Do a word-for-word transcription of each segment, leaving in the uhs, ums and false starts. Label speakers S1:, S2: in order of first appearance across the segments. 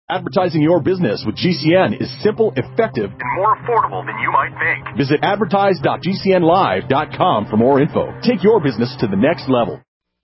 S1: Advertising your business with G C N is simple, effective,
S2: and more affordable than you might think.
S1: Visit advertise dot g c n live dot com for more info. Take your business to the next level.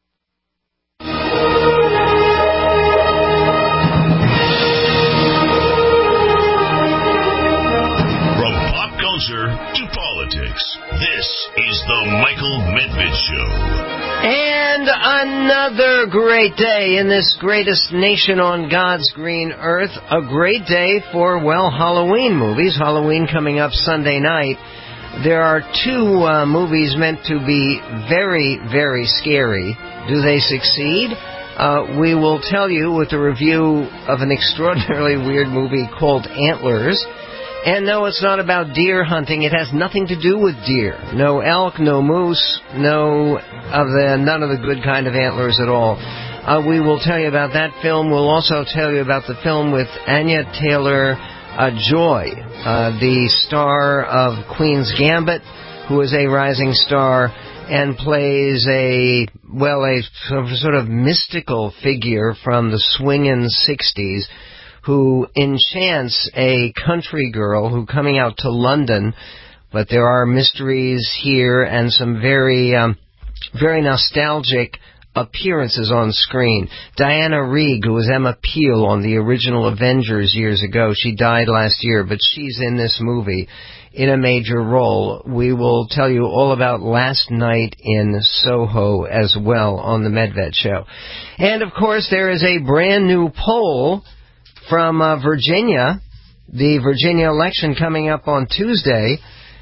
S3: From pop culture to politics, this is the Michael Medved Show.
S4: And another great day in this greatest nation on God's green earth. A great day for, well, Halloween movies. Halloween coming up Sunday night. There are two uh, movies meant to be very, very scary. Do they succeed? Uh, we will tell you with a review of an extraordinarily weird movie called Antlers. And no, it's not about deer hunting. It has nothing to do with deer. No elk, no moose, no of the none of the good kind of antlers at all. Uh, we will tell you about that film. We'll also tell you about the film with Anya Taylor-Joy, uh, the star of Queen's Gambit, who is a rising star and plays a, well, a sort of mystical figure from the swingin' sixties, who enchants a country girl who coming out to London, but there are mysteries here and some very, um, very nostalgic appearances on screen. Diana Rigg, who was Emma Peel on the original Avengers years ago, she died last year, but she's in this movie in a major role. We will tell you all about Last Night in Soho as well on the Medved Show. And, of course, there is a brand new poll from uh, Virginia, the Virginia election coming up on Tuesday,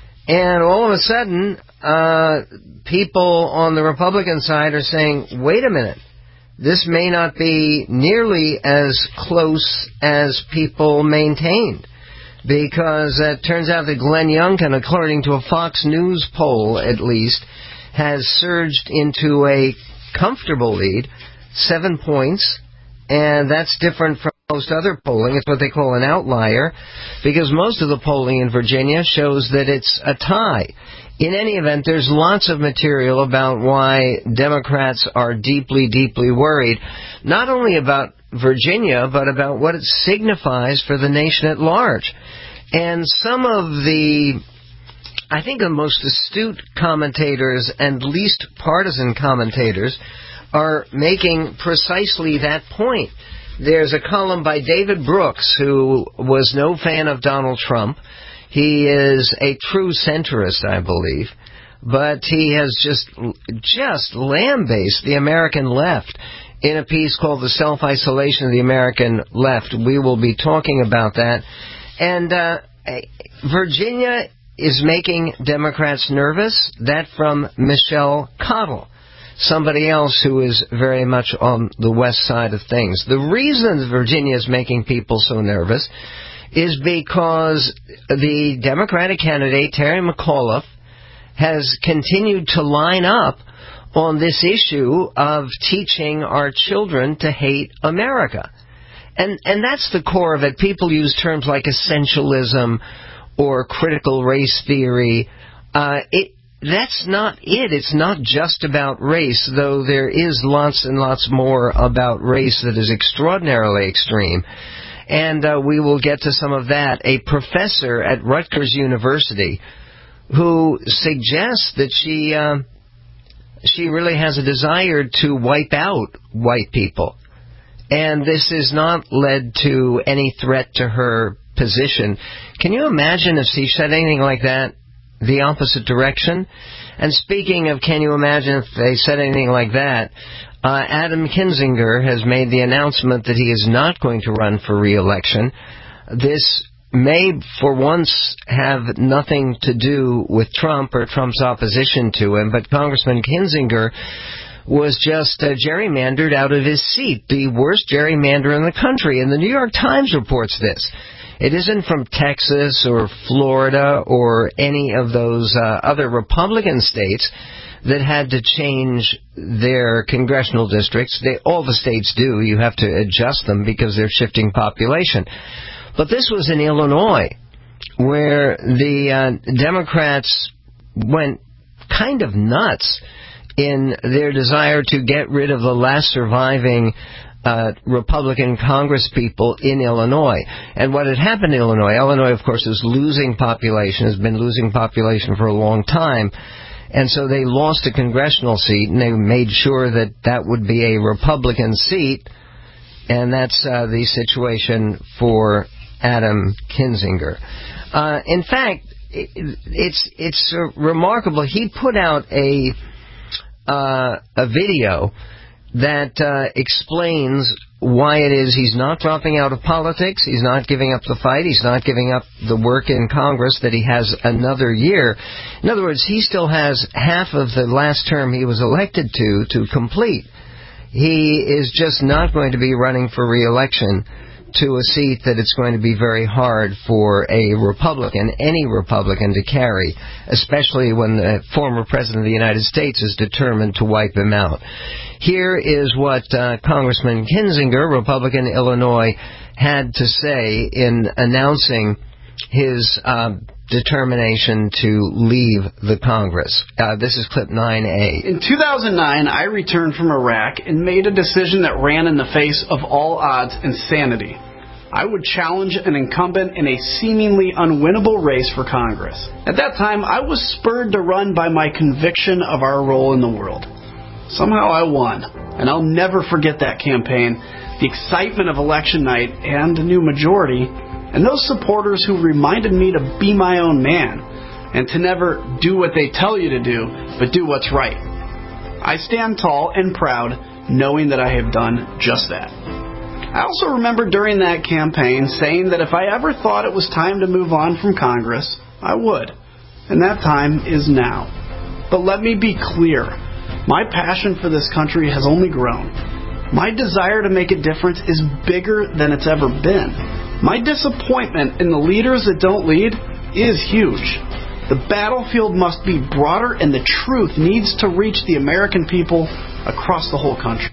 S4: and all of a sudden, uh, people on the Republican side are saying, wait a minute, this may not be nearly as close as people maintained, because it turns out that Glenn Youngkin, according to a Fox News poll at least, has surged into a comfortable lead, seven points, and that's different from most other polling. It's what they call an outlier, because most of the polling in Virginia shows that it's a tie. In any event, there's lots of material about why Democrats are deeply, deeply worried, not only about Virginia, but about what it signifies for the nation at large. And some of the, I think the most astute commentators and least partisan commentators are making precisely that point. There's a column by David Brooks, who was no fan of Donald Trump. He is a true centrist, I believe, but he has just just lambasted the American left in a piece called The Self-Isolation of the American Left. We will be talking about that. And uh, Virginia is making Democrats nervous. That from Michelle Cottle, somebody else who is very much on the west side of things. The reason Virginia is making people so nervous is because the Democratic candidate, Terry McAuliffe, has continued to line up on this issue of teaching our children to hate America. And and that's the core of it. People use terms like essentialism or critical race theory. Uh, it That's not it. It's not just about race, though there is lots and lots more about race that is extraordinarily extreme. And uh, we will get to some of that. A professor at Rutgers University who suggests that she uh, she really has a desire to wipe out white people. And this has not led to any threat to her position. Can you imagine if she said anything like that the opposite direction? And speaking of can you imagine if they said anything like that, uh, Adam Kinzinger has made the announcement that he is not going to run for re-election. This may, for once, have nothing to do with Trump or Trump's opposition to him, but Congressman Kinzinger was just uh, gerrymandered out of his seat, the worst gerrymander in the country, and the New York Times reports this. It isn't from Texas or Florida or any of those uh, other Republican states that had to change their congressional districts. They, all the states do. You have to adjust them because they're shifting population. But this was in Illinois, where the uh, Democrats went kind of nuts in their desire to get rid of the last surviving uh, Republican congresspeople in Illinois. And what had happened in Illinois, Illinois, of course, is losing population, has been losing population for a long time. And so they lost a congressional seat, and they made sure that that would be a Republican seat. And that's uh, the situation for Adam Kinzinger. Uh, in fact, it, it's it's uh, remarkable. He put out a uh, a video that uh, explains why it is he's not dropping out of politics, he's not giving up the fight, he's not giving up the work in Congress, that he has another year. In other words, he still has half of the last term he was elected to to complete. He is just not going to be running for re-election to a seat that it's going to be very hard for a Republican, any Republican, to carry, especially when the former President of the United States is determined to wipe him out. Here is what uh, Congressman Kinzinger, Republican Illinois, had to say in announcing his uh, determination to leave the Congress. Uh, this is clip nine A.
S5: In two thousand nine, I returned from Iraq and made a decision that ran in the face of all odds and sanity. I would challenge an incumbent in a seemingly unwinnable race for Congress. At that time, I was spurred to run by my conviction of our role in the world. Somehow I won, and I'll never forget that campaign, the excitement of election night and a new majority, and those supporters who reminded me to be my own man and to never do what they tell you to do, but do what's right. I stand tall and proud knowing that I have done just that. I also remember during that campaign saying that if I ever thought it was time to move on from Congress, I would. And that time is now. But let me be clear. My passion for this country has only grown. My desire to make a difference is bigger than it's ever been. My disappointment in the leaders that don't lead is huge. The battlefield must be broader, and the truth needs to reach the American people across the whole country.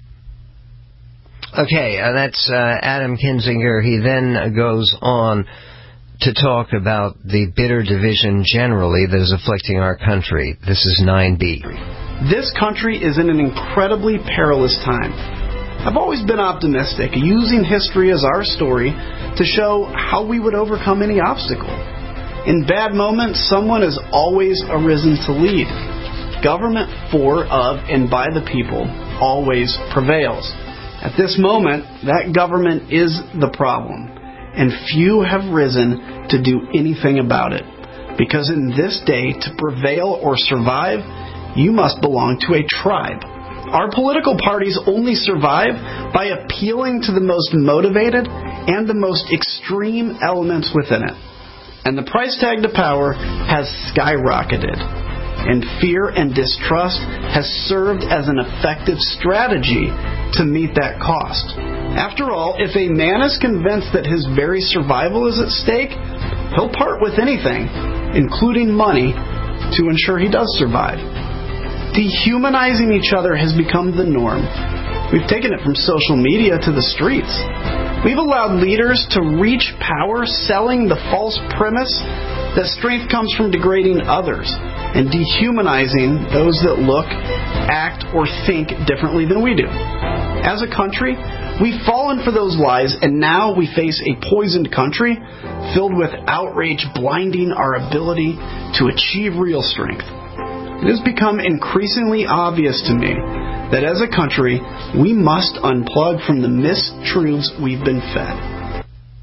S4: Okay, uh, that's uh, Adam Kinzinger. He then goes on to talk about the bitter division generally that is afflicting our country. This is nine B.
S5: This country is in an incredibly perilous time. I've always been optimistic, using history as our story to show how we would overcome any obstacle. In bad moments, someone has always arisen to lead. Government for, of, and by the people always prevails. At this moment, that government is the problem, and few have risen to do anything about it. Because in this day, to prevail or survive, you must belong to a tribe. Our political parties only survive by appealing to the most motivated and the most extreme elements within it. And the price tag to power has skyrocketed. And fear and distrust has served as an effective strategy to meet that cost. After all, if a man is convinced that his very survival is at stake, he'll part with anything, including money, to ensure he does survive. Dehumanizing each other has become the norm. We've taken it from social media to the streets. We've allowed leaders to reach power selling the false premise that strength comes from degrading others and dehumanizing those that look, act, or think differently than we do. As a country, we've fallen for those lies, and now we face a poisoned country filled with outrage blinding our ability to achieve real strength. It has become increasingly obvious to me that as a country, we must unplug from the mistruths we've been fed.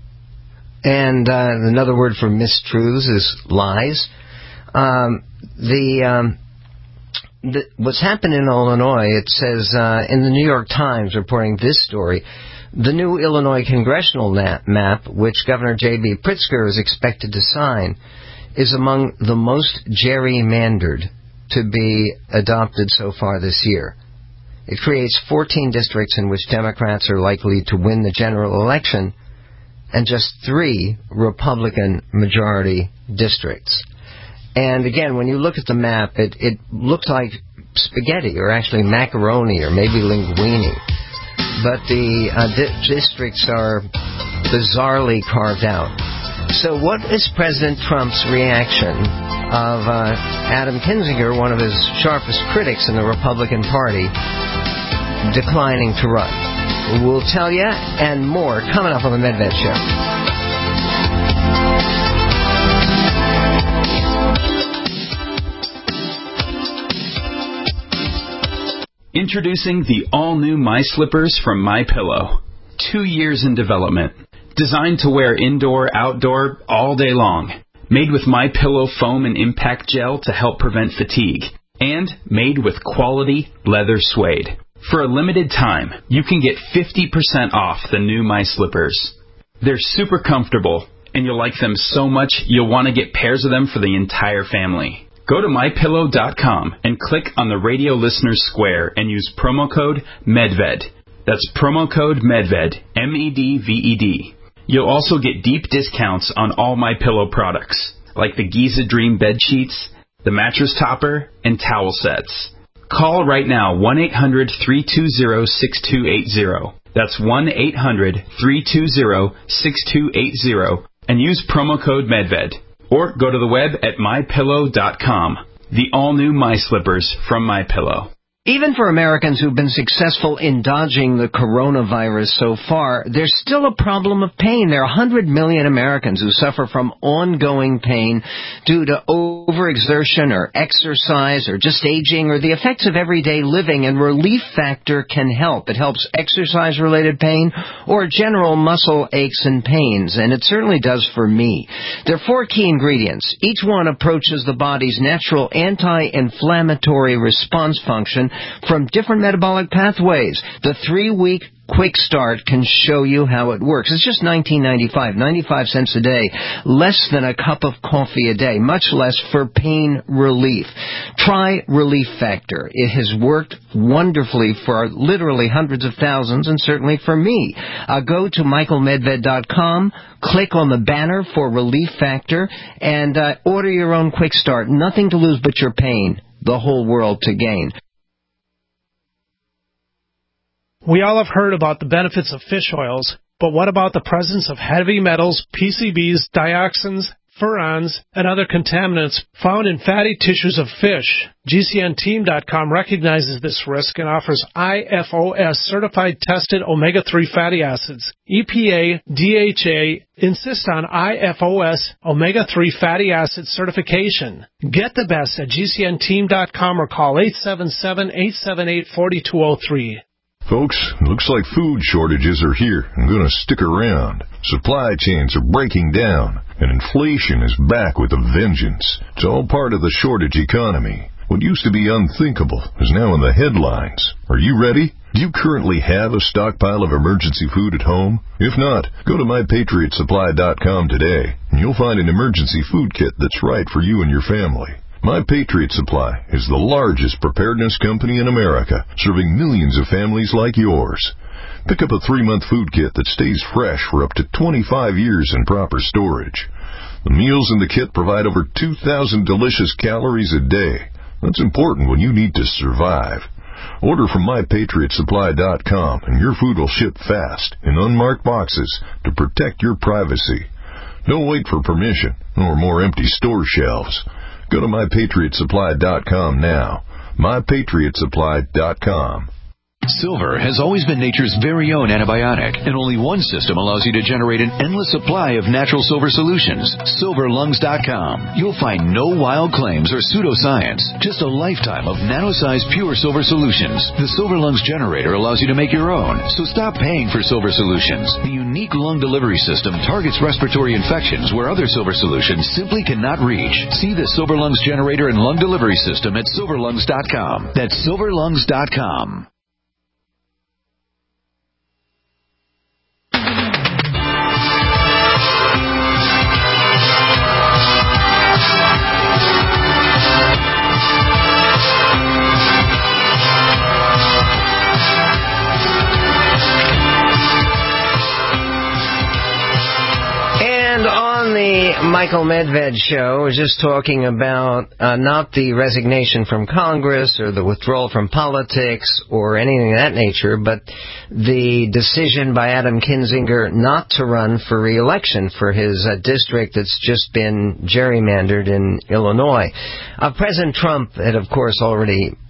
S4: And uh, another word for mistruths is lies. Um, the, um, the what's happened in Illinois, it says uh, in the New York Times reporting this story, the new Illinois congressional map, which Governor J B Pritzker is expected to sign, is among the most gerrymandered to be adopted so far this year. It creates fourteen districts in which Democrats are likely to win the general election and just three Republican majority districts. And again, when you look at the map, it, it looks like spaghetti or actually macaroni or maybe linguine. But the uh, di- districts are bizarrely carved out. So what is President Trump's reaction of uh, Adam Kinzinger, one of his sharpest critics in the Republican Party, declining to run? We'll tell you, and more coming up on the Medved Show.
S6: Introducing the all-new My Slippers from MyPillow. Two years in development. Designed to wear indoor, outdoor, all day long. Made with MyPillow foam and impact gel to help prevent fatigue. And made with quality leather suede. For a limited time, you can get fifty percent off the new My Slippers. They're super comfortable, and you'll like them so much you'll want to get pairs of them for the entire family. Go to my pillow dot com and click on the radio listeners square and use promo code MEDVED. That's promo code MEDVED, M E D V E D. You'll also get deep discounts on all MyPillow products, like the Giza Dream bed sheets, the mattress topper, and towel sets. Call right now, one eight hundred, three two zero, six two eight zero. That's one eight hundred, three two zero, six two eight zero, and use promo code MEDVED. Or go to the web at my pillow dot com. The all-new My Slippers from MyPillow.
S4: Even for Americans who've been successful in dodging the coronavirus so far, there's still a problem of pain. There are one hundred million Americans who suffer from ongoing pain due to overexertion or exercise or just aging or the effects of everyday living, and Relief Factor can help. It helps exercise-related pain or general muscle aches and pains, and it certainly does for me. There are four key ingredients. Each one approaches the body's natural anti-inflammatory response function from different metabolic pathways. The three-week Quick Start can show you how it works. It's just nineteen ninety-five, ninety-five cents a day, less than a cup of coffee a day, much less for pain relief. Try Relief Factor. It has worked wonderfully for literally hundreds of thousands, and certainly for me. Uh, go to michael medved dot com, click on the banner for Relief Factor, and uh, order your own Quick Start. Nothing to lose but your pain. The whole world to gain.
S7: We all have heard about the benefits of fish oils, but what about the presence of heavy metals, P C Bs, dioxins, furans, and other contaminants found in fatty tissues of fish? G C N team dot com recognizes this risk and offers I F O S certified tested omega three fatty acids. E P A, D H A insist on I F O S omega three fatty acid certification. Get the best at G C N team dot com or call eight seven seven, eight seven eight, four two zero three.
S8: Folks, looks like food shortages are here and going to stick around. Supply chains are breaking down, and inflation is back with a vengeance. It's all part of the shortage economy. What used to be unthinkable is now in the headlines. Are you ready? Do you currently have a stockpile of emergency food at home? If not, go to my patriot supply dot com today, and you'll find an emergency food kit that's right for you and your family. My Patriot Supply is the largest preparedness company in America, serving millions of families like yours. Pick up a three-month food kit that stays fresh for up to twenty-five years in proper storage. The meals in the kit provide over two thousand delicious calories a day. That's important when you need to survive. Order from my patriot supply dot com, and your food will ship fast in unmarked boxes to protect your privacy. Don't wait for permission or more empty store shelves. Go to my patriot supply dot com now. my patriot supply dot com.
S9: Silver has always been nature's very own antibiotic, and only one system allows you to generate an endless supply of natural silver solutions. silver lungs dot com. You'll find no wild claims or pseudoscience, just a lifetime of nano-sized pure silver solutions. The Silver Lungs generator allows you to make your own, so stop paying for silver solutions. The unique lung delivery system targets respiratory infections where other silver solutions simply cannot reach. See the Silver Lungs generator and lung delivery system at silver lungs dot com. That's silver lungs dot com.
S4: Michael Medved Show was just talking about uh, not the resignation from Congress or the withdrawal from politics or anything of that nature, but the decision by Adam Kinzinger not to run for re-election for his uh, district that's just been gerrymandered in Illinois. Uh, President Trump had, of course, already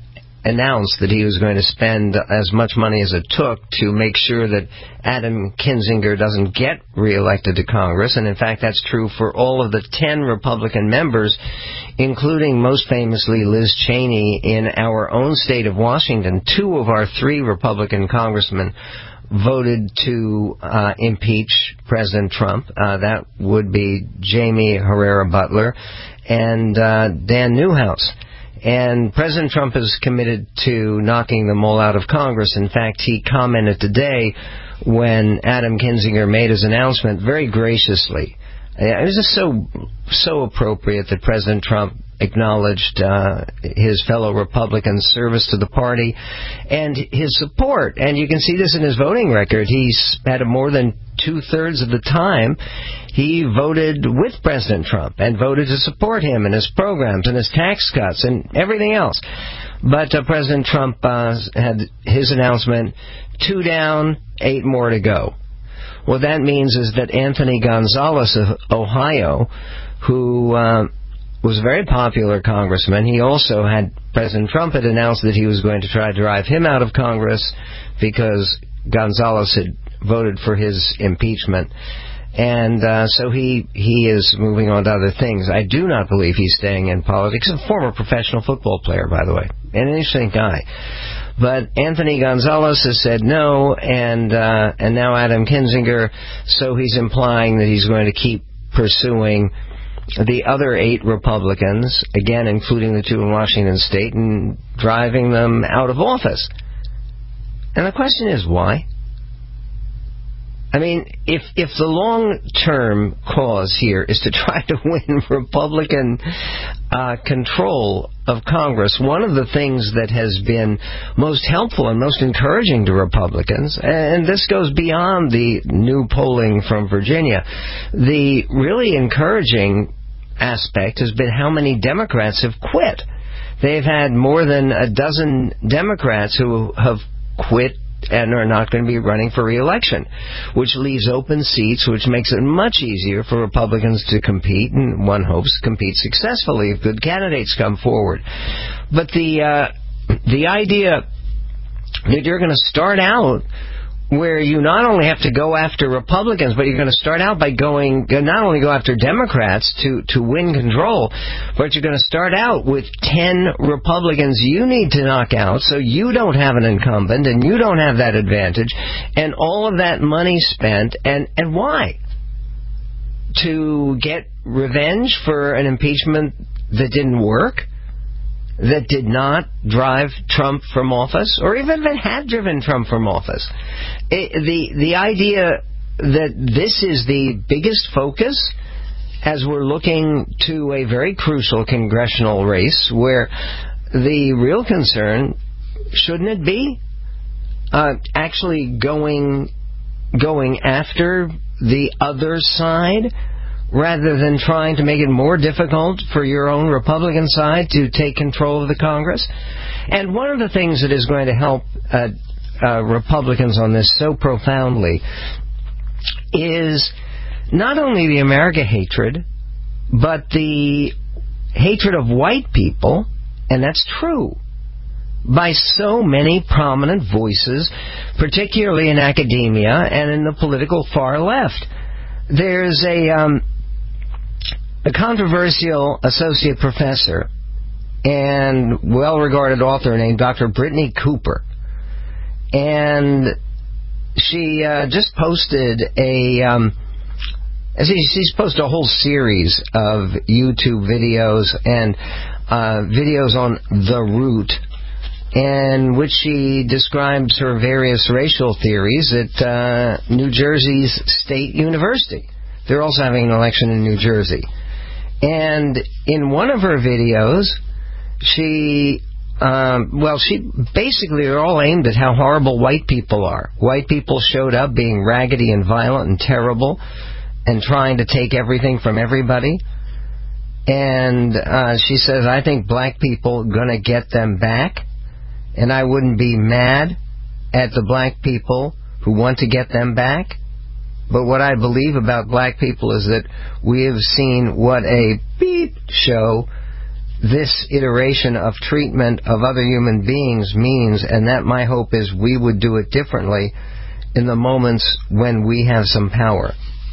S4: announced that he was going to spend as much money as it took to make sure that Adam Kinzinger doesn't get reelected to Congress. And in fact, that's true for all of the ten Republican members, including most famously Liz Cheney in our own state of Washington. Two of our three Republican congressmen voted to uh, impeach President Trump. Uh, that would be Jamie Herrera Butler and uh, Dan Newhouse. And President Trump is committed to knocking them all out of Congress. In fact, he commented today when Adam Kinzinger made his announcement very graciously. It was just so so appropriate that President Trump acknowledged uh, his fellow Republicans' service to the party and his support. And you can see this in his voting record. He's had a more than two-thirds of the time he voted with President Trump and voted to support him and his programs and his tax cuts and everything else. But uh, President Trump uh, had his announcement, two down, eight more to go. What that means is that Anthony Gonzalez of Ohio, who uh, was a very popular congressman, he also had, President Trump had announced that he was going to try to drive him out of Congress because Gonzalez had voted for his impeachment. And uh, so he he is moving on to other things. I do not believe he's staying in politics. He's a former professional football player, by the way, an interesting guy. But Anthony Gonzalez has said no, and uh, and now Adam Kinzinger, so he's implying that he's going to keep pursuing the other eight Republicans, again including the two in Washington State, and driving them out of office. And the question is, why? I mean, if if the long-term cause here is to try to win Republican uh, control of Congress, one of the things that has been most helpful and most encouraging to Republicans, and this goes beyond the new polling from Virginia, the really encouraging aspect has been how many Democrats have quit. They've had more than a dozen Democrats who have quit and are not going to be running for re-election, which leaves open seats, which makes it much easier for Republicans to compete, and one hopes compete successfully if good candidates come forward. But the uh, the idea that you're going to start out where you not only have to go after Republicans, but you're going to start out by going, not only go after Democrats to, to win control, but you're going to start out with ten Republicans you need to knock out so you don't have an incumbent and you don't have that advantage, and all of that money spent, and, and why? To get revenge for an impeachment that didn't work? That did not drive Trump from office, or even if it had driven Trump from office. It, the the idea that this is the biggest focus as we're looking to a very crucial congressional race, where the real concern, shouldn't it be, uh, actually going going after the other side, rather than trying to make it more difficult for your own Republican side to take control of the Congress? And one of the things that is going to help uh, uh, Republicans on this so profoundly is not only the America hatred, but the hatred of white people, and that's true, by so many prominent voices, particularly in academia and in the political far left. There's a... Um, A controversial associate professor and well-regarded author named Doctor Brittany Cooper. And she uh, just posted a... Um, she's posted a whole series of YouTube videos and uh, videos on The Root, in which she describes her various racial theories at uh, New Jersey's State University. They're also having an election in New Jersey. And in one of her videos, she, um, well, she basically are all aimed at how horrible white people are. White people showed up being raggedy and violent and terrible and trying to take everything from everybody. And uh, she says, I think black people are going to get them back, and I wouldn't be mad at the black people who want to get them back. But what I believe about black people is that we have seen what a beep show this iteration of treatment of other human beings means, and that my hope is we would do it differently in the moments when we have some power.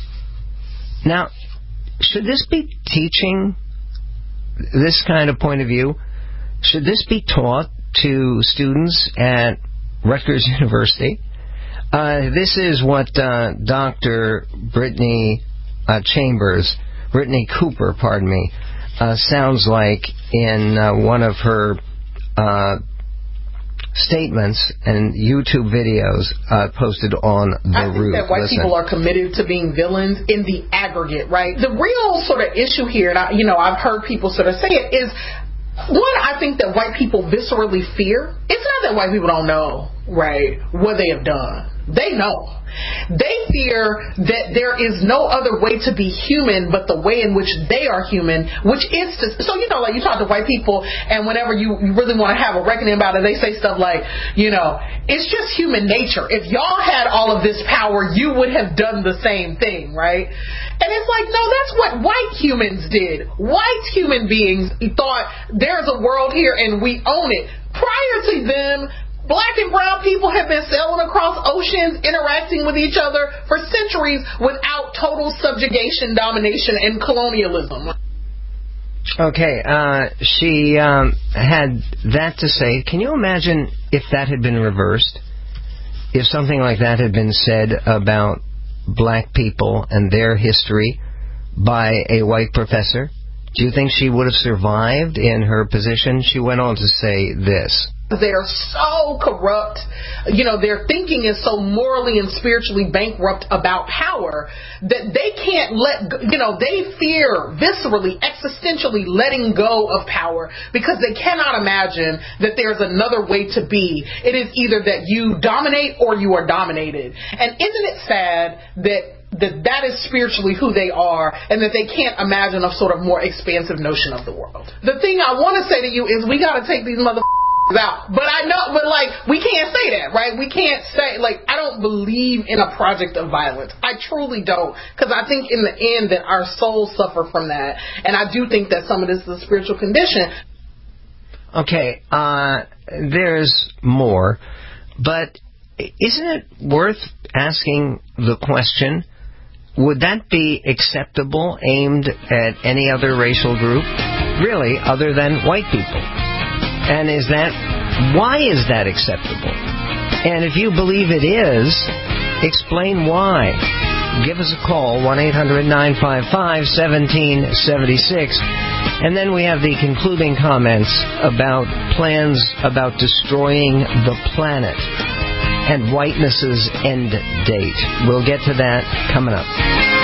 S4: Now, should this be teaching, this kind of point of view? Should this be taught to students at Rutgers University? Uh, this is what uh, Doctor Brittany uh, Chambers, Brittany Cooper, pardon me, uh, sounds like in uh, one of her uh, statements and YouTube videos uh, posted on the
S10: I think
S4: Root.
S10: that white
S4: Listen.
S10: people are committed to being villains in the aggregate, right? The real sort of issue here, and I, you know, I've heard people sort of say it, is one, I think that white people viscerally fear. It's not that white people don't know, right, what they have done. They know. They fear that there is no other way to be human but the way in which they are human, which is to, so, you know, like you talk to white people, and whenever you, you really want to have a reckoning about it, they say stuff like, you know, it's just human nature. If y'all had all of this power, you would have done the same thing, right? And it's like, no, that's what white humans did. White human beings thought there's a world here and we own it. Prior to them, black and brown people have been sailing across oceans, interacting with each other for centuries without total subjugation, domination, and colonialism.
S4: Okay, uh, she um, had that to say. Can you imagine if that had been reversed? If something like that had been said about black people and their history by a white professor? Do you think she would have survived in her position? She went on to say this.
S10: They're so corrupt, you know, their thinking is so morally and spiritually bankrupt about power that they can't let, you know, they fear viscerally, existentially letting go of power because they cannot imagine that there's another way to be. It is either that you dominate or you are dominated. And isn't it sad that that that is spiritually who they are and that they can't imagine a sort of more expansive notion of the world? The thing I want to say to you is we got to take these motherfuckers out. But I know, but like, we can't say that, right? We can't say, like, I don't believe in a project of violence. I truly don't. Because I think in the end that our souls suffer from that. And I do think that some of this is a spiritual condition.
S4: Okay, uh, there's more. But isn't it worth asking the question, would that be acceptable aimed at any other racial group? Really, other than white people? And is that, why is that acceptable? And if you believe it is, explain why. Give us a call, one eight hundred nine five five one seven seven six. And then we have the concluding comments about plans about destroying the planet and whiteness's end date. We'll get to that coming up.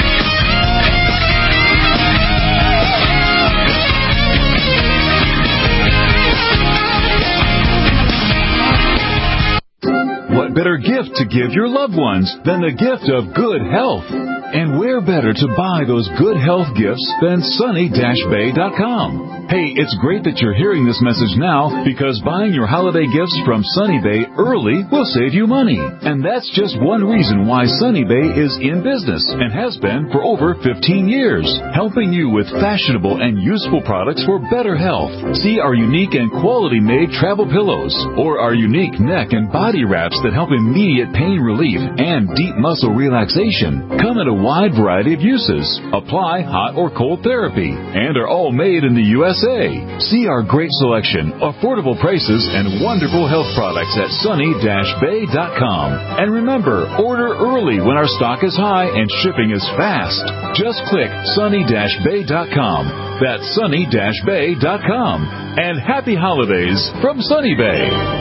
S11: What better gift to give your loved ones than the gift of good health? And where better to buy those good health gifts than sunny dash bay dot com? Hey, it's great that you're hearing this message now because buying your holiday gifts from Sunny Bay early will save you money. And that's just one reason why Sunny Bay is in business and has been for over fifteen years, helping you with fashionable and useful products for better health. See our unique and quality-made travel pillows or our unique neck and body wraps that help immediate pain relief and deep muscle relaxation. Come in a wide variety of uses, apply hot or cold therapy, and are all made in the U S A. See our great selection, affordable prices, and wonderful health products at sunny dash bay dot com. And remember, order early when our stock is high and shipping is fast. Just click sunny dash bay dot com. That's sunny dash bay dot com. And happy holidays from Sunny Bay.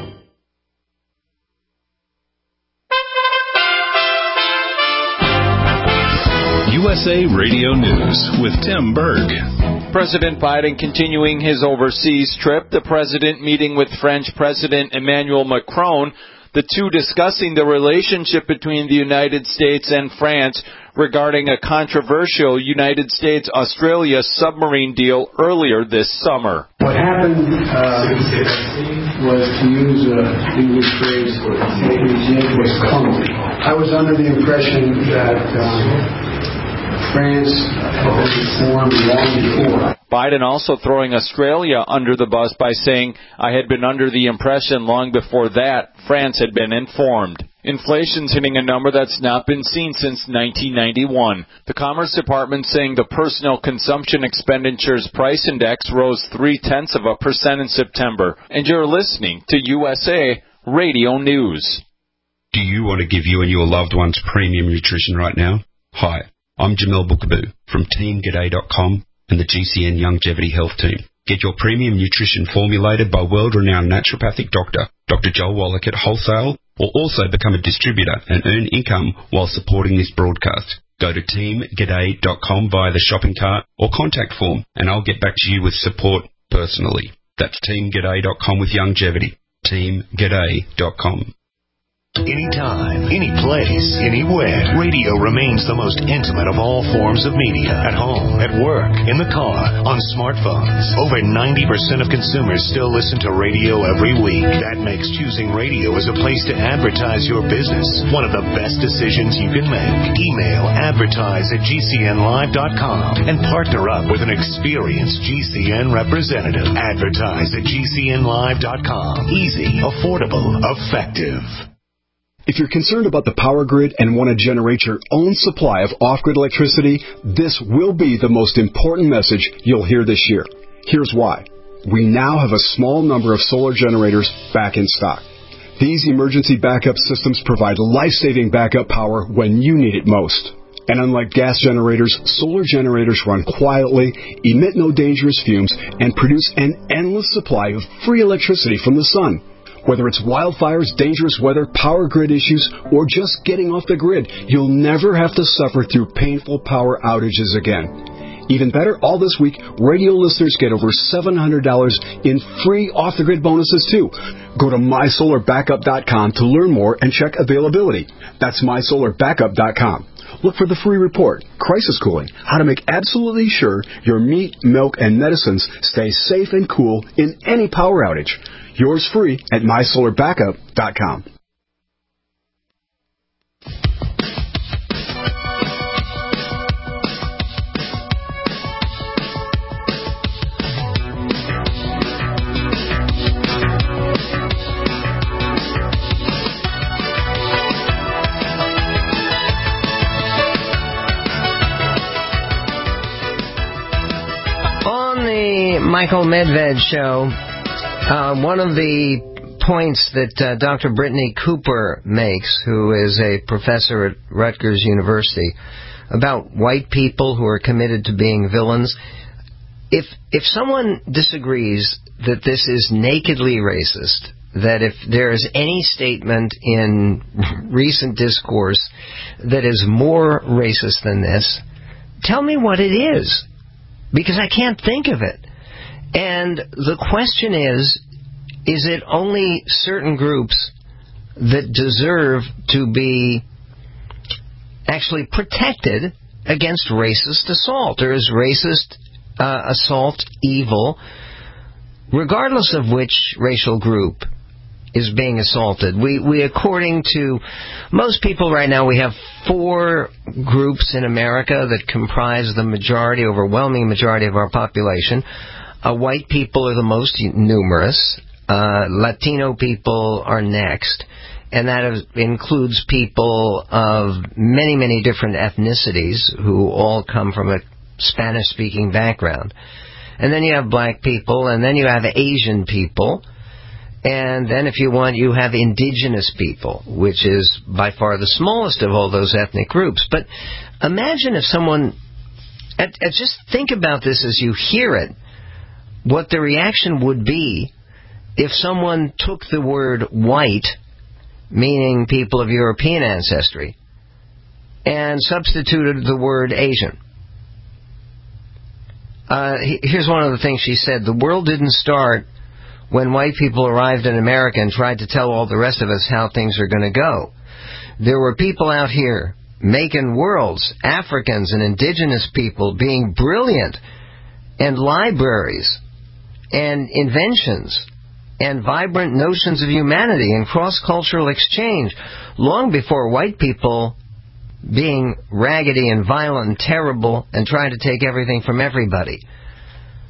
S12: U S A Radio News with Tim Berg.
S13: President Biden continuing his overseas trip. The president meeting with French President Emmanuel Macron. The two discussing the relationship between the United States and France regarding a controversial United States-Australia submarine deal earlier this summer.
S14: What happened uh, was, to use an English phrase, was clumsy. I was under the impression that um, France had been formed long before.
S13: Biden also throwing Australia under the bus by saying, I had been under the impression long before that France had been informed. Inflation's hitting a number that's not been seen since nineteen ninety-one. The Commerce Department saying the Personal Consumption Expenditures Price Index rose three-tenths of a percent in September. And you're listening to U S A Radio News.
S15: Do you want to give you and your loved ones premium nutrition right now? Hi, I'm Jamel Bookaboo from Team G'day dot com and the G C N Longevity Health Team. Get your premium nutrition formulated by world-renowned naturopathic doctor, Doctor Joel Wallach at Wholesale, or also become a distributor and earn income while supporting this broadcast. Go to Team G'day dot com via the shopping cart or contact form, and I'll get back to you with support personally. That's Team G'day dot com with longevity. Team G'day dot com.
S9: Anytime, any place, anywhere. Radio remains the most intimate of all forms of media. At home, at work, in the car, on smartphones. Over ninety percent of consumers still listen to radio every week. That makes choosing radio as a place to advertise your business one of the best decisions you can make. Email advertise at G C N live dot com and partner up with an experienced G C N representative. Advertise at G C N live dot com. Easy, affordable, effective.
S16: If you're concerned about the power grid and want to generate your own supply of off-grid electricity, this will be the most important message you'll hear this year. Here's why. We now have a small number of solar generators back in stock. These emergency backup systems provide life-saving backup power when you need it most. And unlike gas generators, solar generators run quietly, emit no dangerous fumes, and produce an endless supply of free electricity from the sun. Whether it's wildfires, dangerous weather, power grid issues, or just getting off the grid, you'll never have to suffer through painful power outages again. Even better, all this week, radio listeners get over seven hundred dollars in free off-the-grid bonuses, too. Go to my solar backup dot com to learn more and check availability. That's my solar backup dot com. Look for the free report, Crisis Cooling, how to make absolutely sure your meat, milk, and medicines stay safe and cool in any power outage. Yours free at my solar backup dot com.
S4: On the Michael Medved Show, Uh, one of the points that uh, Doctor Brittany Cooper makes, who is a professor at Rutgers University, about white people who are committed to being villains, if if someone disagrees that this is nakedly racist, that if there is any statement in recent discourse that is more racist than this, tell me what it is, because I can't think of it. And the question is, is it only certain groups that deserve to be actually protected against racist assault? Or is racist uh, assault evil, regardless of which racial group is being assaulted? We, we, according to most people right now, we have four groups in America that comprise the majority, overwhelming majority of our population. Uh, white people are the most numerous. Uh, Latino people are next. And that is, includes people of many, many different ethnicities who all come from a Spanish-speaking background. And then you have black people, and then you have Asian people. And then, if you want, you have indigenous people, which is by far the smallest of all those ethnic groups. But imagine if someone... Uh, just think about this as you hear it. What the reaction would be if someone took the word white, meaning people of European ancestry, and substituted the word Asian. Uh, here's one of the things she said. The world didn't start when white people arrived in America and tried to tell all the rest of us how things are going to go. There were people out here making worlds, Africans and indigenous people being brilliant, and libraries and inventions and vibrant notions of humanity and cross-cultural exchange long before white people being raggedy and violent and terrible and trying to take everything from everybody.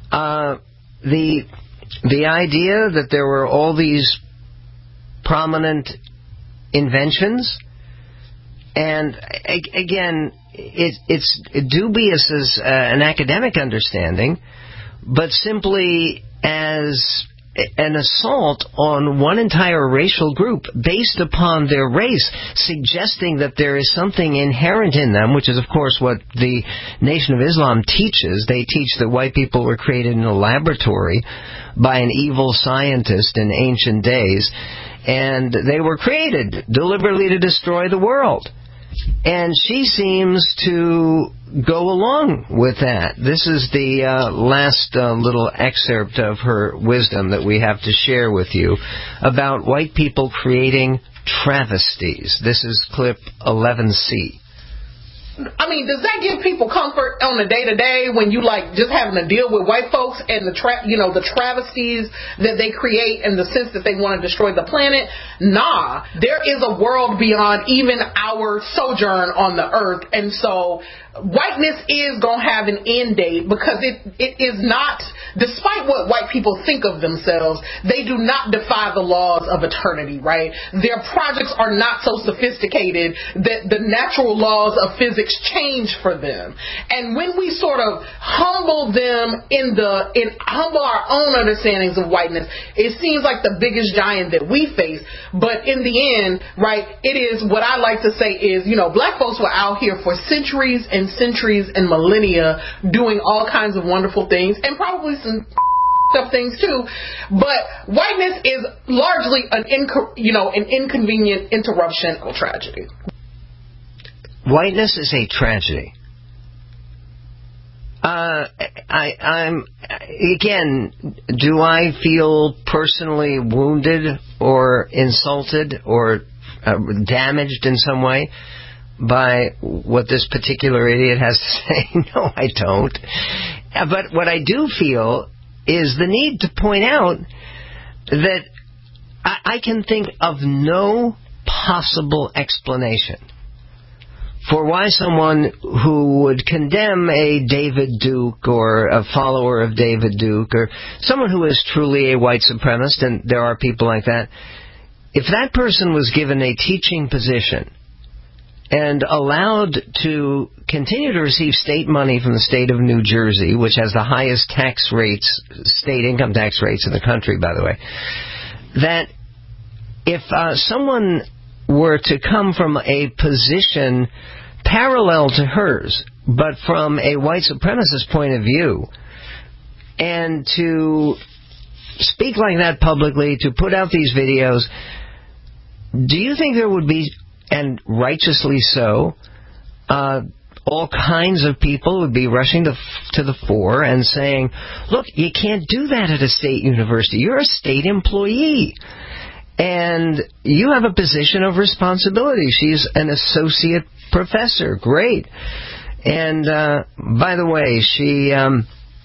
S4: Uh, the the idea that there were all these prominent inventions, and a- again, it, it's dubious as uh, an academic understanding, but simply as an assault on one entire racial group based upon their race, suggesting that there is something inherent in them, which is, of course, what the Nation of Islam teaches. They teach that white people were created in a laboratory by an evil scientist in ancient days, and they were created deliberately to destroy the world. And she seems to go along with that. This is the uh, last uh, little excerpt of her wisdom that we have to share with you about white people creating travesties. This is clip eleven C.
S10: I mean, does that give people comfort on the day to day when you like just having to deal with white folks and the tra- you know the travesties that they create in the sense that they want to destroy the planet? Nah, there is a world beyond even our sojourn on the earth, and so whiteness is gonna have an end date because it it is not. Despite what white people think of themselves, they do not defy the laws of eternity, right? Their projects are not so sophisticated that the natural laws of physics change for them. And when we sort of humble them in the, in humble our own understandings of whiteness, it seems like the biggest giant that we face. But in the end, right, it is what I like to say is, you know, black folks were out here for centuries and centuries and millennia doing all kinds of wonderful things, and probably some up things too, but whiteness is largely an inco- you know an inconvenient interruption or tragedy.
S4: Whiteness is a tragedy. Uh, I, I'm again. Do I feel personally wounded or insulted or uh, damaged in some way by what this particular idiot has to say? No, I don't. But what I do feel is the need to point out that I, I can think of no possible explanation for why someone who would condemn a David Duke or a follower of David Duke or someone who is truly a white supremacist, and there are people like that, if that person was given a teaching position and allowed to continue to receive state money from the state of New Jersey, which has the highest tax rates, state income tax rates in the country, by the way, that if uh, someone were to come from a position parallel to hers, but from a white supremacist point of view, and to speak like that publicly, to put out these videos, do you think there would be, and righteously so, uh, all kinds of people would be rushing to, to the fore and saying, look, you can't do that at a state university. You're a state employee. And you have a position of responsibility. She's an associate professor. Great. And, uh, by the way, she, um,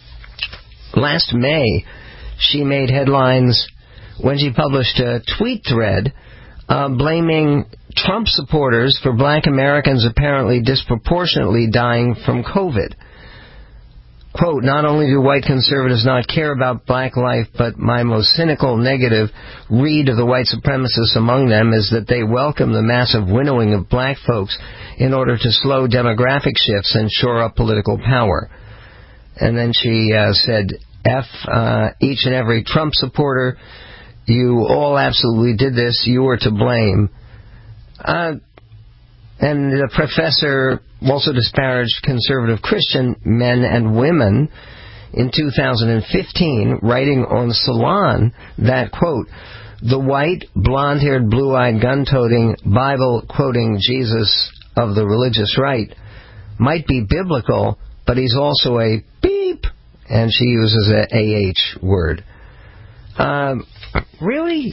S4: last May, she made headlines when she published a tweet thread uh, blaming Trump supporters for black Americans apparently disproportionately dying from COVID. Quote, not only do white conservatives not care about black life, but my most cynical negative read of the white supremacists among them is that they welcome the massive winnowing of black folks in order to slow demographic shifts and shore up political power. And then she uh, said, F uh, each and every Trump supporter, you all absolutely did this, you were to blame. Uh, and the professor also disparaged conservative Christian men and women in two thousand fifteen, writing on Salon that, quote, the white, blonde-haired, blue-eyed, gun-toting, Bible-quoting Jesus of the religious right might be biblical, but he's also a beep, and she uses a A H word. Um, really?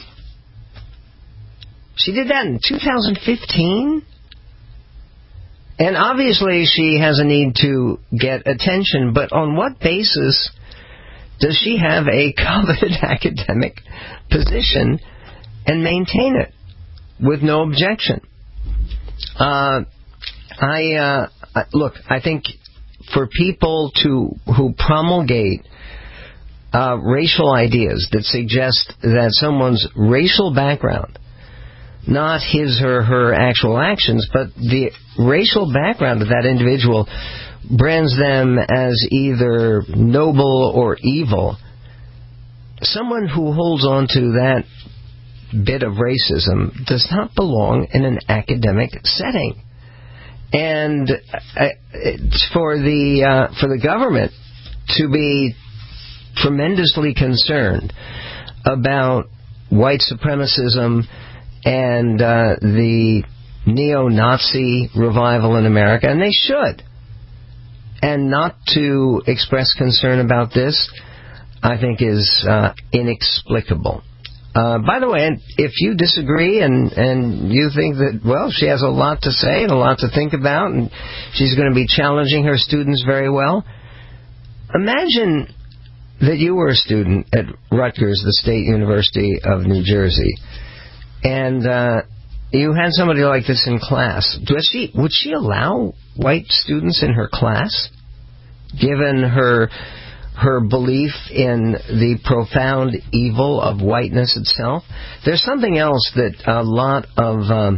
S4: She did that in two thousand fifteen? And obviously she has a need to get attention, but on what basis does she have a coveted academic position and maintain it with no objection? Uh, I uh, look, I think for people to who promulgate uh, racial ideas that suggest that someone's racial background, not his or her actual actions, but the racial background of that individual brands them as either noble or evil. Someone who holds on to that bit of racism does not belong in an academic setting. And uh, it's for the uh, for the government to be tremendously concerned about white supremacism and uh, the neo-Nazi revival in America, and they should. And not to express concern about this, I think, is uh, inexplicable. Uh, by the way, if you disagree and, and you think that, well, she has a lot to say and a lot to think about, and she's going to be challenging her students very well, imagine that you were a student at Rutgers, the State University of New Jersey, and uh, you had somebody like this in class. Does she, would she allow white students in her class, given her her belief in the profound evil of whiteness itself? There's something else that a lot of um,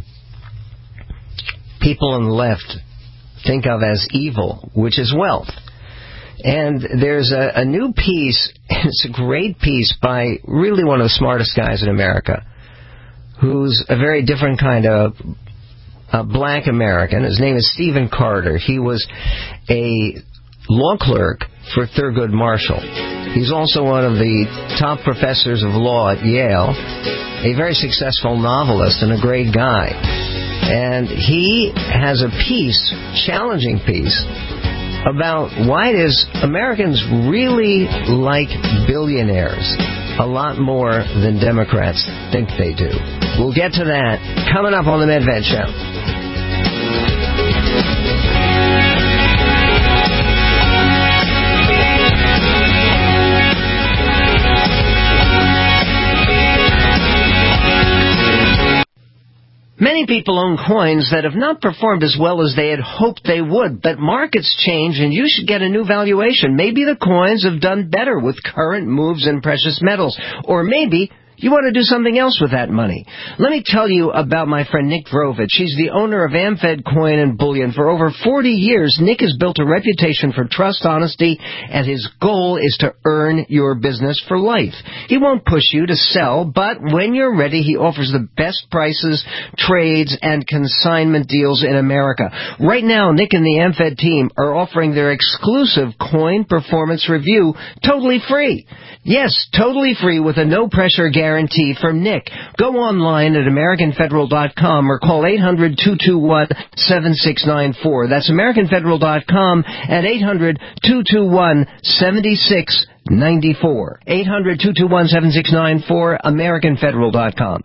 S4: people on the left think of as evil, which is wealth. And there's a, a new piece, it's a great piece by really one of the smartest guys in America, who's a very different kind of uh, black American. His name is Stephen Carter. He was a law clerk for Thurgood Marshall. He's also one of the top professors of law at Yale, a very successful novelist and a great guy. And he has a piece, challenging piece, about why it is Americans really like billionaires a lot more than Democrats think they do. We'll get to that coming up on the Medved Show. Many people own coins that have not performed as well as they had hoped they would, but markets change and you should get a new valuation. Maybe the coins have done better with current moves in precious metals, or maybe you want to do something else with that money. Let me tell you about my friend Nick Vrovich. He's the owner of AmFed Coin and Bullion. For over forty years, Nick has built a reputation for trust, honesty, and his goal is to earn your business for life. He won't push you to sell, but when you're ready, he offers the best prices, trades, and consignment deals in America. Right now, Nick and the AmFed team are offering their exclusive coin performance review totally free. Yes, totally free with a no-pressure guarantee from Nick. Go online at American Federal dot com or call eight hundred, two two one, seven six nine four. That's American Federal dot com at eight hundred, two two one, seven six nine four. eight hundred, two two one, seven six nine four, American Federal dot com.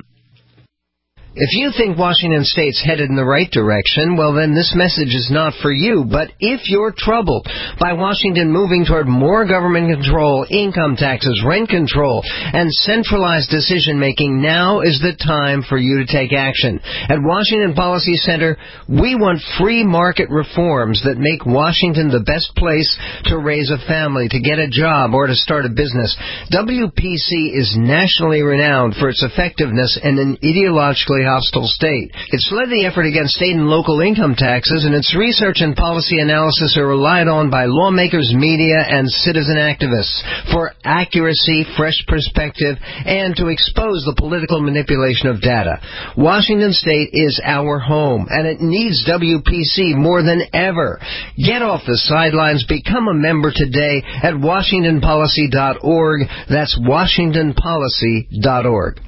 S4: If you think Washington State's headed in the right direction, well then this message is not for you. But if you're troubled by Washington moving toward more government control, income taxes, rent control, and centralized decision-making, now is the time for you to take action. At Washington Policy Center, we want free market reforms that make Washington the best place to raise a family, to get a job, or to start a business. W P C is nationally renowned for its effectiveness in an ideologically hostile state. It's led the effort against state and local income taxes, and its research and policy analysis are relied on by lawmakers, media, and citizen activists for accuracy, fresh perspective, and to expose the political manipulation of data. Washington State is our home, and it needs W P C more than ever. Get off the sidelines. Become a member today at washington policy dot org. That's washington policy dot org.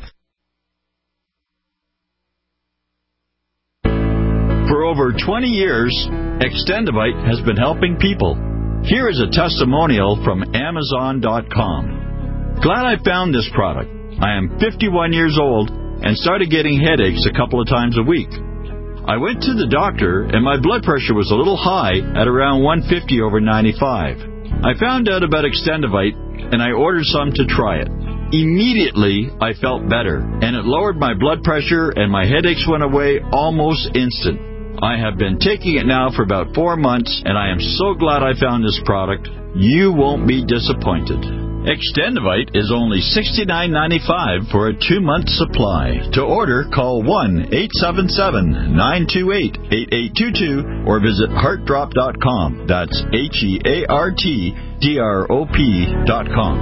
S17: For over twenty years, Extendivite has been helping people. Here is a testimonial from Amazon dot com. Glad I found this product. I am fifty-one years old and started getting headaches a couple of times a week. I went to the doctor and my blood pressure was a little high at around one fifty over ninety-five. I found out about Extendivite and I ordered some to try it. Immediately, I felt better, and it lowered my blood pressure and my headaches went away almost instant. I have been taking it now for about four months, and I am so glad I found this product. You won't be disappointed. Extendivite is only sixty-nine ninety-five for a two-month supply. To order, call one eight seven seven, nine two eight, eight eight two two or visit heart drop dot com. That's H E A R T D R O P dot com.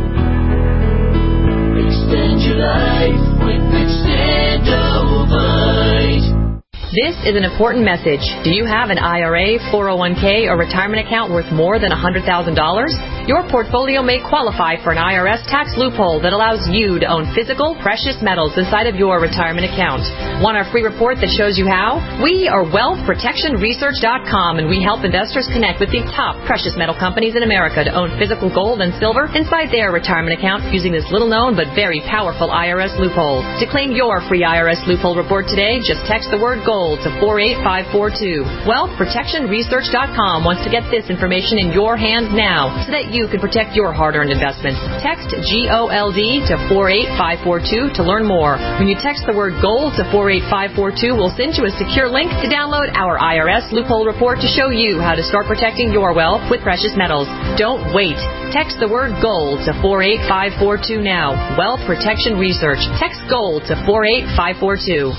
S18: Extend your life with Extendivite.
S19: This is an important message. Do you have an I R A, four oh one k, or retirement account worth more than one hundred thousand dollars? Your portfolio may qualify for an I R S tax loophole that allows you to own physical, precious metals inside of your retirement account. Want our free report that shows you how? We are wealth protection research dot com, and we help investors connect with the top precious metal companies in America to own physical gold and silver inside their retirement account using this little-known but very powerful I R S loophole. To claim your free I R S loophole report today, just text the word GOLD to four eight five four two. wealth protection research dot com wants to get this information in your hands now so that you can protect your hard-earned investments. Text G O L D to four eight five four two to learn more. When you text the word GOLD to four eight five four two, we'll send you a secure link to download our I R S loophole report to show you how to start protecting your wealth with precious metals. Don't wait. Text the word GOLD to four eight five four two now. Wealth Protection Research. Text GOLD to four eight five four two.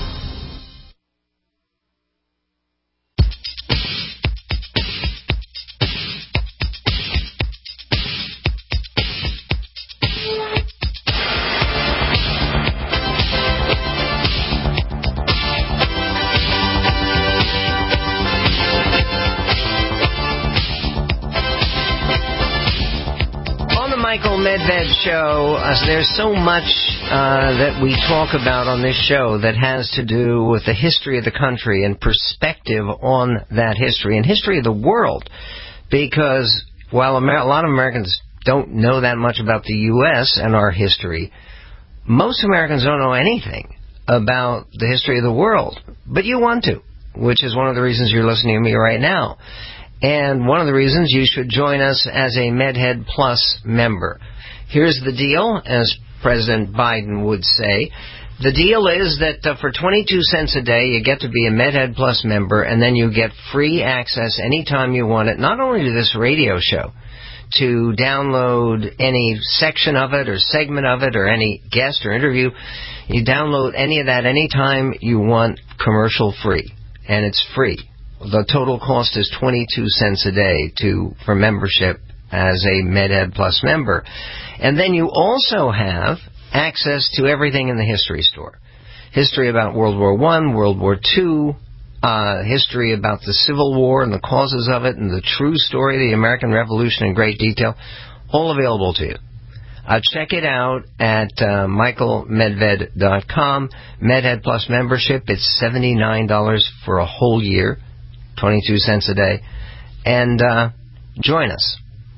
S4: Michael Medved Show. Uh, there's so much uh, that we talk about on this show that has to do with the history of the country and perspective on that history and history of the world. Because while Amer- a lot of Americans don't know that much about the U S and our history, most Americans don't know anything about the history of the world. But you want to, which is one of the reasons you're listening to me right now. And one of the reasons you should join us as a MedHead Plus member. Here's the deal, as President Biden would say. The deal is that uh, for twenty-two cents a day, you get to be a MedHead Plus member, and then you get free access anytime you want it, not only to this radio show, to download any section of it or segment of it or any guest or interview. You download any of that anytime you want, commercial free, and it's free. The total cost is twenty-two cents a day to for membership as a MedEd Plus member. And then you also have access to everything in the history store. History about World War One, World War Two, uh, history about the Civil War and the causes of it, and the true story of the American Revolution in great detail, all available to you. Uh, check it out at uh, michael medved dot com. MedEd Plus membership, it's seventy-nine dollars for a whole year. twenty-two cents a day, and uh, join us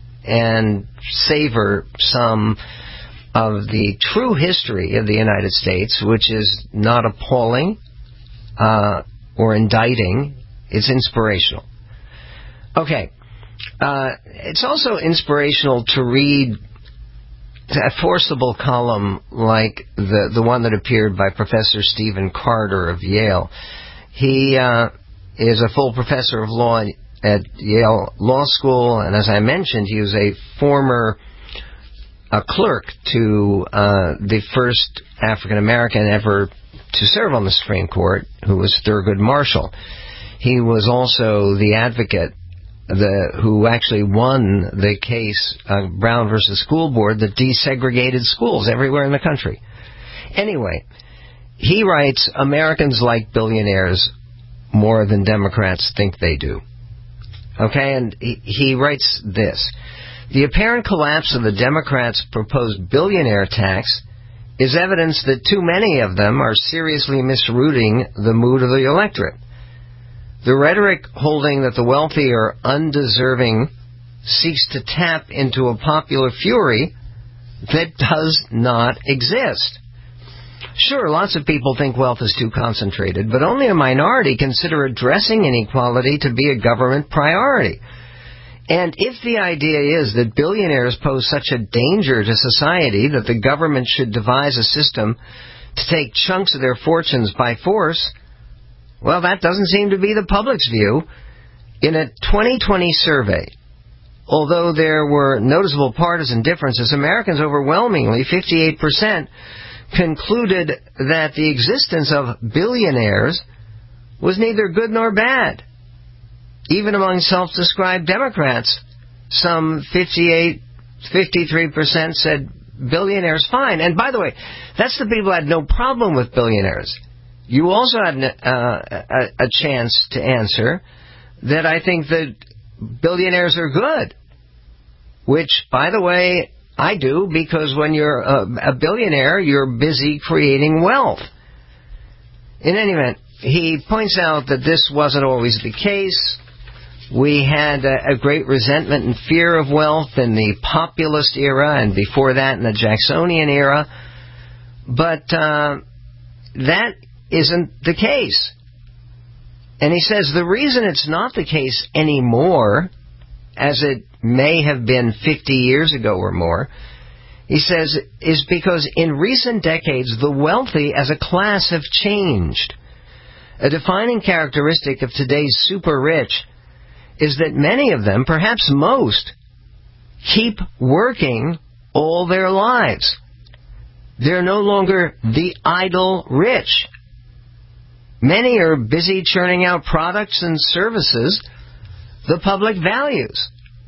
S4: and savor some of the true history of the United States, which is not appalling uh, or indicting. It's inspirational. Okay. Uh, it's also inspirational to read a forcible column like the, the one that appeared by Professor Stephen Carter of Yale. He... Uh, is a full professor of law at Yale Law School, and as I mentioned, he was a former uh, clerk to uh, the first African-American ever to serve on the Supreme Court, who was Thurgood Marshall. He was also the advocate the, who actually won the case, uh, Brown versus School Board, that desegregated schools everywhere in the country. Anyway, he writes, Americans like billionaires more than Democrats think they do. Okay, and he, he writes this. The apparent collapse of the Democrats' proposed billionaire tax is evidence that too many of them are seriously misrouting the mood of the electorate. The rhetoric holding that the wealthy are undeserving seeks to tap into a popular fury that does not exist. Sure, lots of people think wealth is too concentrated, but only a minority consider addressing inequality to be a government priority. And if the idea is that billionaires pose such a danger to society that the government should devise a system to take chunks of their fortunes by force, well, that doesn't seem to be the public's view. In a twenty twenty survey although there were noticeable partisan differences, Americans overwhelmingly, fifty-eight percent, concluded that the existence of billionaires was neither good nor bad. Even among self-described Democrats, some fifty-eight, fifty-three percent said billionaires fine. And by the way, that's the people who had no problem with billionaires. You also had uh, a, a chance to answer that I think that billionaires are good, which, by the way, I do, because when you're a, a billionaire, you're busy creating wealth. In any event, he points out that this wasn't always the case. We had a, a great resentment and fear of wealth in the populist era, and before that in the Jacksonian era. But uh, that isn't the case. And he says the reason it's not the case anymore, as it may have been fifty years ago or more, he says, is because in recent decades the wealthy as a class have changed. A defining characteristic of today's super rich is that many of them, perhaps most, keep working all their lives. They're no longer the idle rich. Many are busy churning out products and services the public values.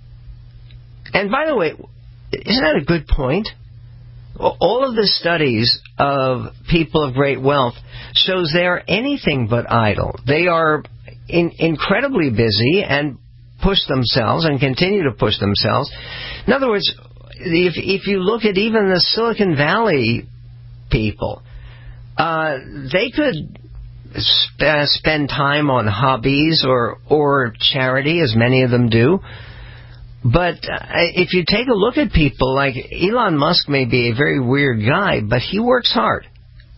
S4: And by the way, isn't that a good point? All of the studies of people of great wealth shows they are anything but idle. They are in, incredibly busy and push themselves and continue to push themselves. In other words, if, if you look at even the Silicon Valley people, uh, they could sp- uh, spend time on hobbies or, or charity, as many of them do. But uh, if you take a look at people like Elon Musk, may be a very weird guy, but he works hard.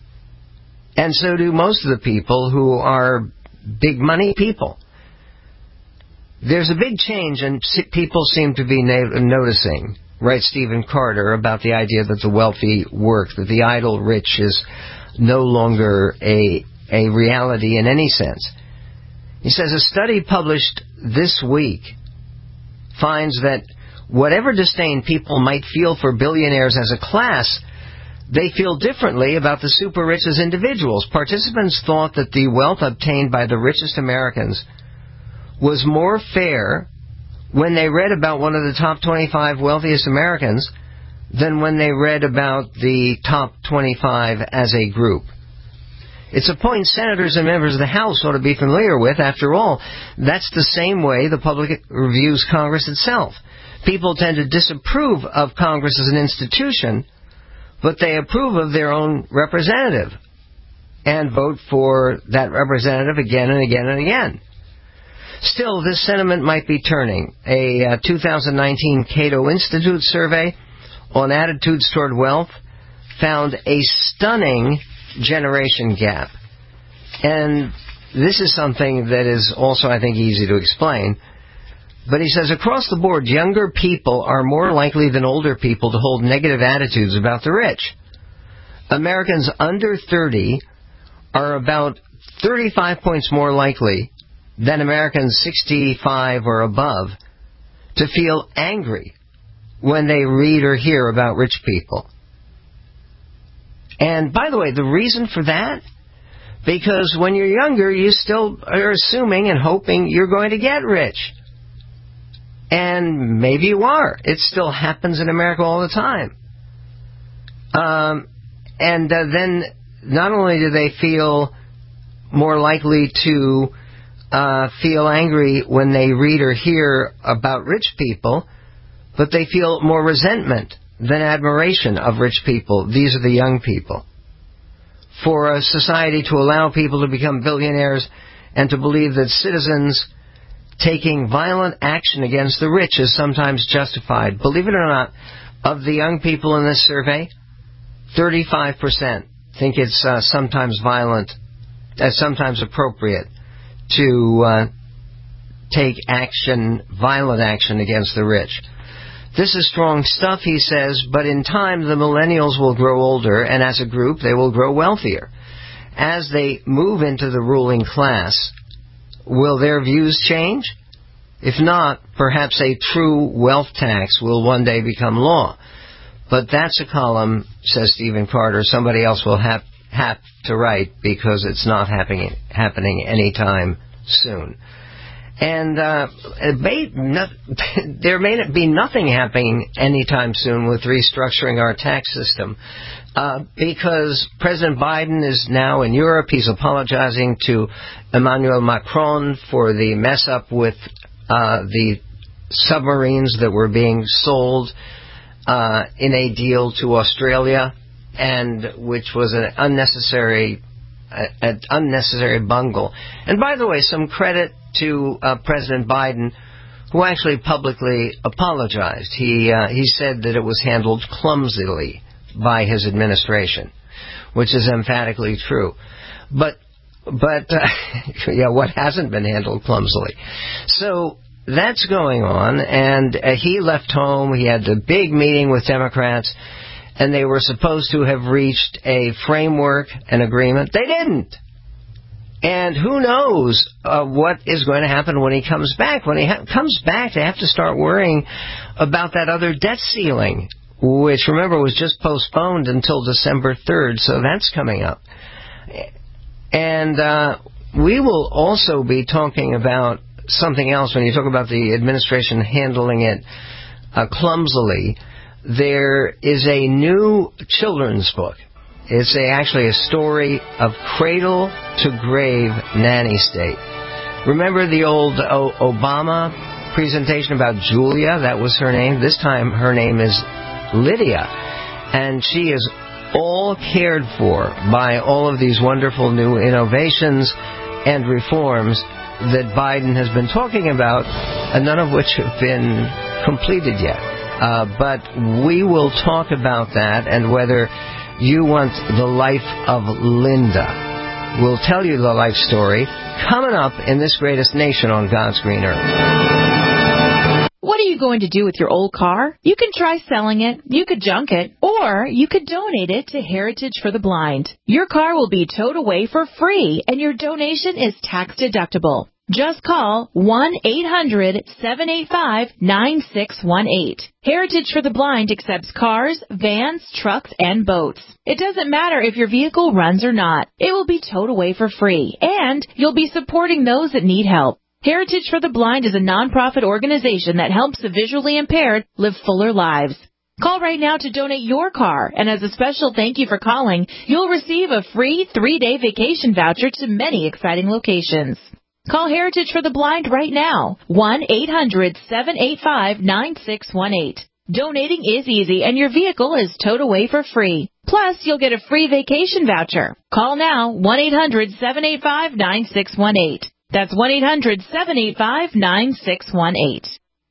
S4: And so do most of the people who are big money people. There's a big change, and people seem to be na- noticing, writes Stephen Carter, about the idea that the wealthy work, that the idle rich is no longer a, a reality in any sense. He says a study published this week finds that whatever disdain people might feel for billionaires as a class, they feel differently about the super rich as individuals. Participants thought that the wealth obtained by the richest Americans was more fair when they read about one of the top twenty-five wealthiest Americans than when they read about the top twenty-five as a group. It's a point senators and members of the House ought to be familiar with. After all, that's the same way the public reviews Congress itself. People tend to disapprove of Congress as an institution, but they approve of their own representative and vote for that representative again and again and again. Still, this sentiment might be turning. A uh, two thousand nineteen Cato Institute survey on attitudes toward wealth found a stunning generation gap. And this is something that is also, I think, easy to explain. But he says, across the board, younger people are more likely than older people to hold negative attitudes about the rich. Americans under thirty are about thirty-five points more likely than Americans sixty-five or above to feel angry when they read or hear about rich people. And by the way, the reason for that? Because when you're younger, you still are assuming and hoping you're going to get rich. And maybe you are. It still happens in America all the time. Um, and uh, then not only do they feel more likely to uh, feel angry when they read or hear about rich people, but they feel more resentment than admiration of rich people. These are the young people. For a society to allow people to become billionaires and to believe that citizens taking violent action against the rich is sometimes justified. Believe it or not, of the young people in this survey, thirty-five percent think it's uh, sometimes violent, uh, sometimes appropriate to uh, take action, violent action against the rich. This is strong stuff, he says, but in time the millennials will grow older, and as a group they will grow wealthier. As they move into the ruling class, will their views change? If not, perhaps a true wealth tax will one day become law. But that's a column, says Stephen Carter, somebody else will have, have to write because it's not happening, happening anytime soon. And uh, may not, there may be nothing happening anytime soon with restructuring our tax system uh, because President Biden is now in Europe. He's apologizing to Emmanuel Macron for the mess up with uh, the submarines that were being sold uh, in a deal to Australia, and which was an unnecessary, uh, an unnecessary bungle. And by the way, some credit to uh, President Biden, who actually publicly apologized. He uh, he said that it was handled clumsily by his administration, which is emphatically true. But but uh, yeah, what hasn't been handled clumsily? So that's going on, and uh, he left home. He had the big meeting with Democrats, and they were supposed to have reached a framework, an agreement. They didn't. And who knows uh, what is going to happen when he comes back. When he ha- comes back, they have to start worrying about that other debt ceiling, which, remember, was just postponed until December third, so that's coming up. And uh, we will also be talking about something else. When you talk about the administration handling it uh, clumsily, there is a new children's book. It's a, actually a story of cradle to grave nanny state. Remember the old o- Obama presentation about Julia? That was her name. This time her name is Lydia. And she is all cared for by all of these wonderful new innovations and reforms that Biden has been talking about, and none of which have been completed yet. Uh, but we will talk about that and whether you want the life of Linda. We'll tell you the life story coming up in this greatest nation on God's green earth.
S20: What are you going to do with your old car? You can try selling it, you could junk it, or you could donate it to Heritage for the Blind. Your car will be towed away for free, and your donation is tax deductible. Just call one eight hundred seven eight five nine six one eight. Heritage for the Blind accepts cars, vans, trucks, and boats. It doesn't matter if your vehicle runs or not. It will be towed away for free, and you'll be supporting those that need help. Heritage for the Blind is a nonprofit organization that helps the visually impaired live fuller lives. Call right now to donate your car, and as a special thank you for calling, you'll receive a free three-day vacation voucher to many exciting locations. Call Heritage for the Blind right now, one eight hundred seven eight five nine six one eight. Donating is easy, and your vehicle is towed away for free. Plus, you'll get a free vacation voucher. Call now, one eight hundred seven eight five nine six one eight. That's one eight hundred seven eight five nine six one eight.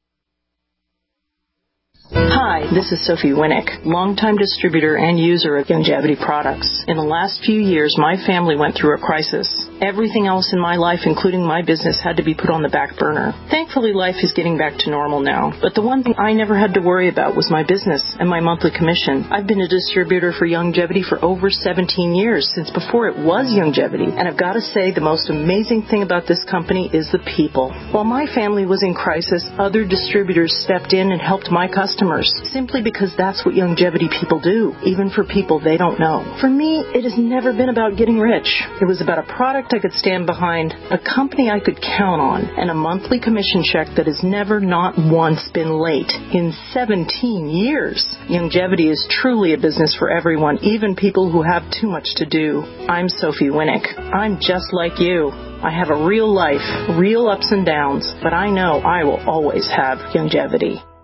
S21: Hi, this is Sophie Winnick, longtime distributor and user of Youngevity products. In the last few years, my family went through a crisis. Everything else in my life, including my business, had to be put on the back burner. Thankfully, life is getting back to normal now, but the one thing I never had to worry about was my business and my monthly commission. I've been a distributor for Youngevity for over seventeen years, since before it was Youngevity, and I've got to say the most amazing thing about this company is the people. While my family was in crisis, other distributors stepped in and helped my customers, simply because that's what Youngevity people do, even for people they don't know. For me, it has never been about getting rich. It was about a product I could stand behind, a company I could count on, and a monthly commission check that has never not once been late in seventeen years. Youngevity is truly a business for everyone, even people who have too much to do. I'm Sophie Winnick. I'm just like you. I have a real life, real ups and downs, but I know I will always have Youngevity.